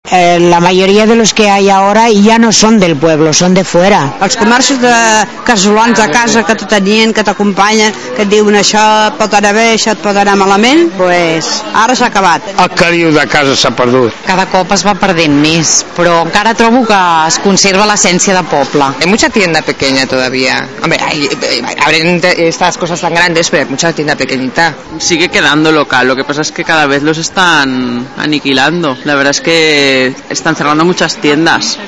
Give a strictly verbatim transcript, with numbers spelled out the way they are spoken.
eh, la mayoría de los que hay ahora ya no son del pueblo, son de fuera. Els comerços de casolans a casa que te tenien, que t'acompanyen, que et diuen això et pot anar bé, això et pot anar malament, pues ara s'ha acabat. El que diu de casa s'ha perdut. Cada cop es va perdent més, però encara trobo que es conserva l'essència de poble. Hay mucha tienda pequeña todavía. Hombre, hay, habrán estas cosas tan grandes, pero hay mucha tienda pequeñita. Sigue quedando local, lo que pasa es que cada vez los están aniquilando. La verdad es que están cerrando muchas tiendas.